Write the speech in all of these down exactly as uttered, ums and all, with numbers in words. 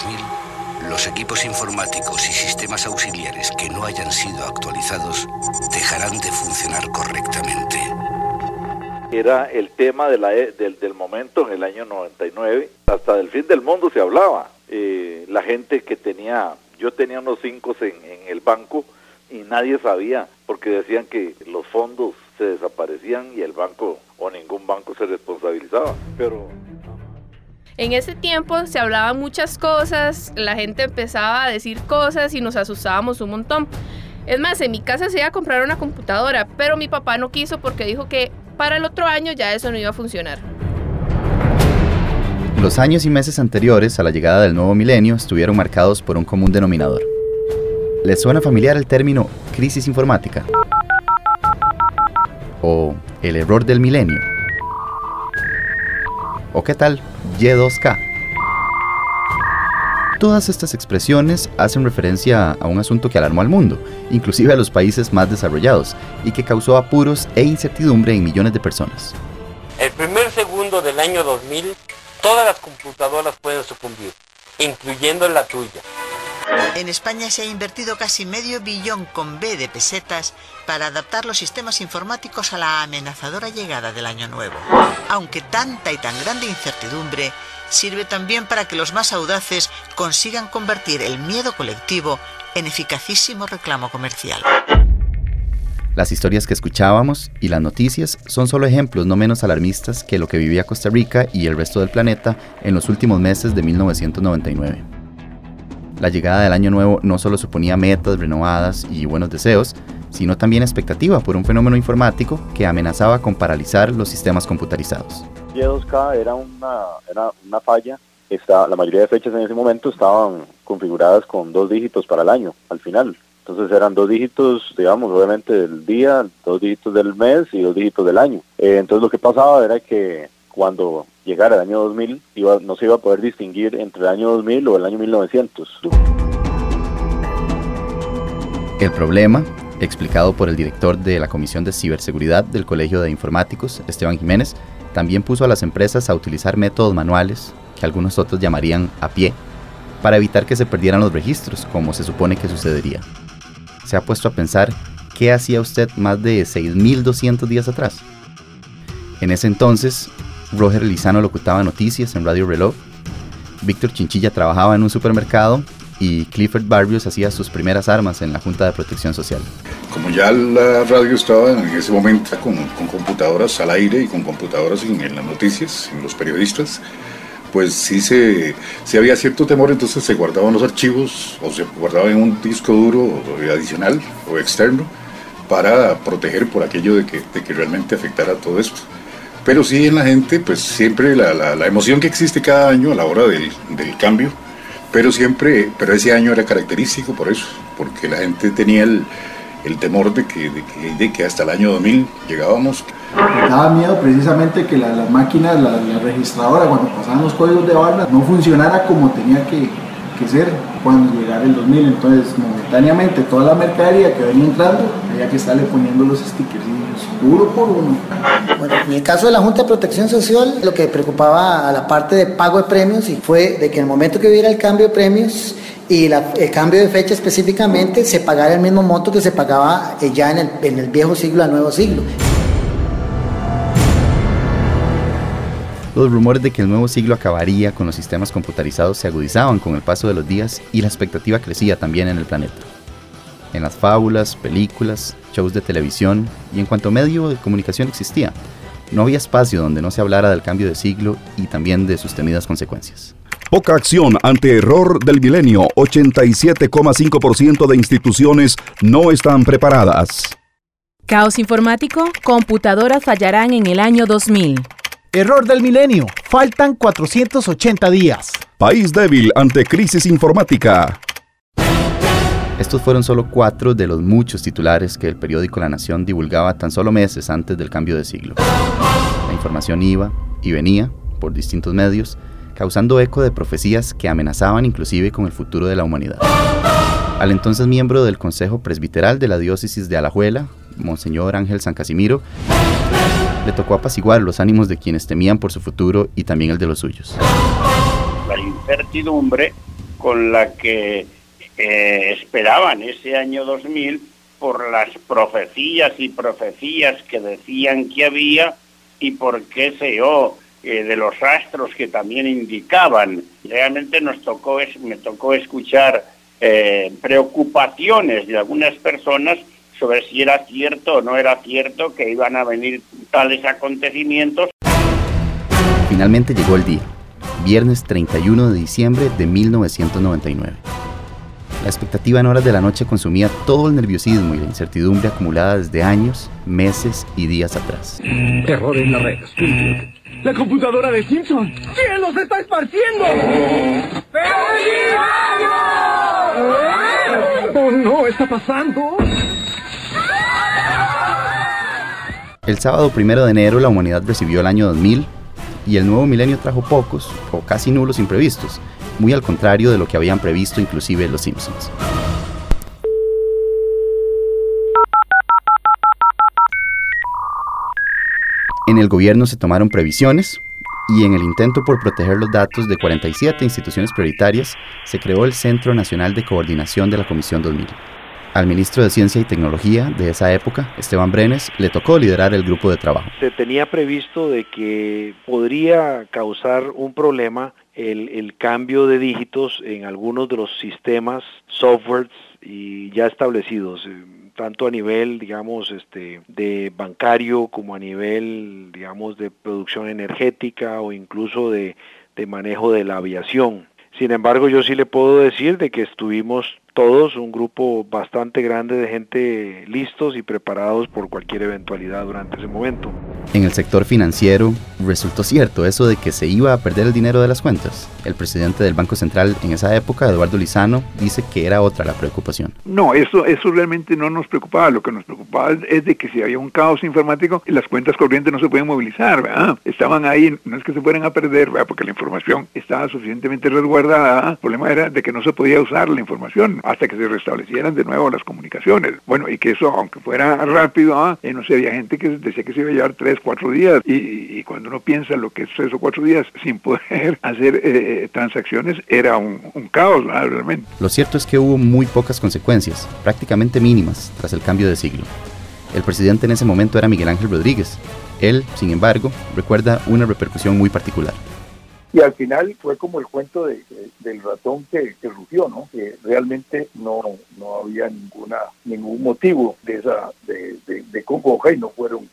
dos mil, los equipos informáticos y sistemas auxiliares que no hayan sido actualizados dejarán de funcionar correctamente. Era el tema de la, del, del momento en el año noventa y nueve, hasta del fin del mundo se hablaba. Eh, la gente que tenía, yo tenía unos cinco en, en el banco y nadie sabía, porque decían que los fondos se desaparecían y el banco o ningún banco se responsabilizaba, pero... En ese tiempo se hablaban muchas cosas, la gente empezaba a decir cosas y nos asustábamos un montón. Es más, en mi casa se iba a comprar una computadora, pero mi papá no quiso porque dijo que para el otro año ya eso no iba a funcionar. Los años y meses anteriores a la llegada del nuevo milenio estuvieron marcados por un común denominador. ¿Les suena familiar el término crisis informática? ¿O el error del milenio? ¿O qué tal Y dos K? Todas estas expresiones hacen referencia a un asunto que alarmó al mundo, inclusive a los países más desarrollados, y que causó apuros e incertidumbre en millones de personas. El primer segundo del año dos mil, todas las computadoras pueden sucumbir, incluyendo la tuya. En España se ha invertido casi medio billón con B de pesetas para adaptar los sistemas informáticos a la amenazadora llegada del año nuevo. Aunque tanta y tan grande incertidumbre sirve también para que los más audaces consigan convertir el miedo colectivo en eficacísimo reclamo comercial. Las historias que escuchábamos y las noticias son solo ejemplos no menos alarmistas que lo que vivía Costa Rica y el resto del planeta en los últimos meses de mil novecientos noventa y nueve. La llegada del año nuevo no solo suponía metas renovadas y buenos deseos, sino también expectativa por un fenómeno informático que amenazaba con paralizar los sistemas computarizados. Y dos K era una, era una falla. Está, la mayoría de fechas en ese momento estaban configuradas con dos dígitos para el año, al final. Entonces eran dos dígitos, digamos, obviamente del día, dos dígitos del mes y dos dígitos del año. Eh, entonces lo que pasaba era que cuando llegara el año dos mil, iba, no se iba a poder distinguir entre el año dos mil o el año mil novecientos. El problema, explicado por el director de la Comisión de Ciberseguridad del Colegio de Informáticos, Esteban Jiménez, también puso a las empresas a utilizar métodos manuales, que algunos otros llamarían a pie, para evitar que se perdieran los registros, como se supone que sucedería. ¿Se ha puesto a pensar qué hacía usted más de seis mil doscientos días atrás? En ese entonces, Roger Lizano locutaba noticias en Radio Reloj, Víctor Chinchilla trabajaba en un supermercado y Clifford Barrios hacía sus primeras armas en la Junta de Protección Social. Como ya la radio estaba en ese momento con, con computadoras al aire y con computadoras en, en las noticias, en los periodistas, pues sí se, se había cierto temor, entonces se guardaban los archivos o se guardaban en un disco duro adicional o externo para proteger por aquello de que, de que realmente afectara todo esto. Pero sí en la gente, pues siempre la, la, la emoción que existe cada año a la hora del, del cambio, pero siempre, pero ese año era característico por eso, porque la gente tenía el, el temor de que, de, que, de que hasta el año dos mil llegábamos. Me daba miedo precisamente que la, las máquinas, la, la registradora, cuando pasaban los códigos de barras, no funcionara como tenía que, que ser cuando llegara el dos mil. Entonces, momentáneamente, toda la mercadería que venía entrando, había que estarle poniendo los stickers, uno por uno. Bueno, en el caso de la Junta de Protección Social, lo que preocupaba a la parte de pago de premios y fue de que en el momento que hubiera el cambio de premios y la, el cambio de fecha específicamente, se pagara el mismo monto que se pagaba eh, ya en el, en el viejo siglo al nuevo siglo. Los rumores de que el nuevo siglo acabaría con los sistemas computarizados se agudizaban con el paso de los días y la expectativa crecía también en el planeta. En las fábulas, películas, shows de televisión y en cuanto medio de comunicación existía, no había espacio donde no se hablara del cambio de siglo y también de sus temidas consecuencias. Poca acción ante error del milenio. ochenta y siete coma cinco por ciento de instituciones no están preparadas. Caos informático. Computadoras fallarán en el año dos mil. Error del milenio. Faltan cuatrocientos ochenta días. País débil ante crisis informática. Estos fueron solo cuatro de los muchos titulares que el periódico La Nación divulgaba tan solo meses antes del cambio de siglo. La información iba y venía por distintos medios, causando eco de profecías que amenazaban inclusive con el futuro de la humanidad. Al entonces miembro del Consejo Presbiteral de la Diócesis de Alajuela, Monseñor Ángel San Casimiro, le tocó apaciguar los ánimos de quienes temían por su futuro y también el de los suyos. La incertidumbre con la que eh, esperaban ese año dos mil por las profecías y profecías que decían que había y por qué sé yo, eh, de los astros que también indicaban. Realmente nos tocó, es, me tocó escuchar eh, preocupaciones de algunas personas sobre si era cierto o no era cierto que iban a venir tales acontecimientos. Finalmente llegó el día, viernes treinta y uno de diciembre de mil novecientos noventa y nueve. La expectativa en horas de la noche consumía todo el nerviosismo y la incertidumbre acumulada desde años, meses y días atrás. Error en la red. La computadora de Simpson. ¡Cielos, se está esparciendo! ¡Feliz año! ¡Oh, no! ¿Está pasando? El sábado primero de enero la humanidad recibió el año dos mil y el nuevo milenio trajo pocos o casi nulos imprevistos, muy al contrario de lo que habían previsto inclusive los Simpsons. En el gobierno se tomaron previsiones y en el intento por proteger los datos de cuarenta y siete instituciones prioritarias se creó el Centro Nacional de Coordinación de la Comisión dos mil. Al ministro de Ciencia y Tecnología de esa época, Esteban Brenes, le tocó liderar el grupo de trabajo. Se tenía previsto de que podría causar un problema el, el cambio de dígitos en algunos de los sistemas, softwares y ya establecidos, tanto a nivel, digamos, este, de bancario como a nivel, digamos, de producción energética o incluso de, de manejo de la aviación. Sin embargo, yo sí le puedo decir de que estuvimos todos, un grupo bastante grande de gente listos y preparados por cualquier eventualidad durante ese momento. En el sector financiero, resultó cierto eso de que se iba a perder el dinero de las cuentas. El presidente del Banco Central en esa época, Eduardo Lizano, dice que era otra la preocupación. No, eso, eso realmente no nos preocupaba. Lo que nos preocupaba es de que si había un caos informático, las cuentas corrientes no se pueden movilizar, ¿verdad? Estaban ahí, no es que se fueran a perder, ¿verdad? Porque la información estaba suficientemente resguardada. El problema era de que no se podía usar la información hasta que se restablecieran de nuevo las comunicaciones. Bueno, y que eso, aunque fuera rápido, ¿eh? no sé, había gente que decía que se iba a llevar tres, cuatro días, y, y cuando uno piensa lo que es tres o cuatro días sin poder hacer eh, transacciones, era un, un caos, ¿verdad? Realmente. Lo cierto es que hubo muy pocas consecuencias, prácticamente mínimas, tras el cambio de siglo. El presidente en ese momento era Miguel Ángel Rodríguez. Él, sin embargo, recuerda una repercusión muy particular. Y al final fue como el cuento de, de, del ratón que, que rugió, ¿no? Que realmente no, no había ninguna ningún motivo de esa de, de, de congoja y no fueron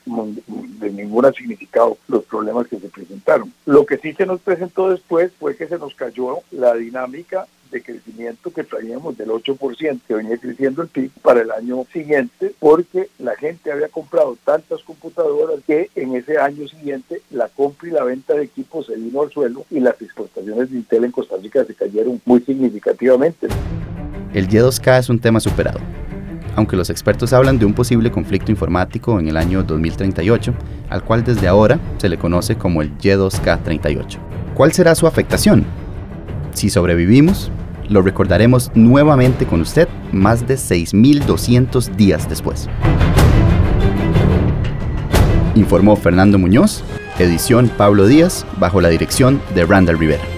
de ningún significado los problemas que se presentaron. Lo que sí se nos presentó después fue que se nos cayó la dinámica de crecimiento que traíamos del ocho por ciento que venía creciendo el P I B para el año siguiente, porque la gente había comprado tantas computadoras que en ese año siguiente la compra y la venta de equipos se vino al suelo y las exportaciones de Intel en Costa Rica se cayeron muy significativamente. El Y dos K es un tema superado. Aunque los expertos hablan de un posible conflicto informático en el año dos mil treinta y ocho, al cual desde ahora se le conoce como el Y dos K treinta y ocho. ¿Cuál será su afectación? Si sobrevivimos, lo recordaremos nuevamente con usted más de seis mil doscientos días después. Informó Fernando Muñoz, edición Pablo Díaz, bajo la dirección de Randall Rivera.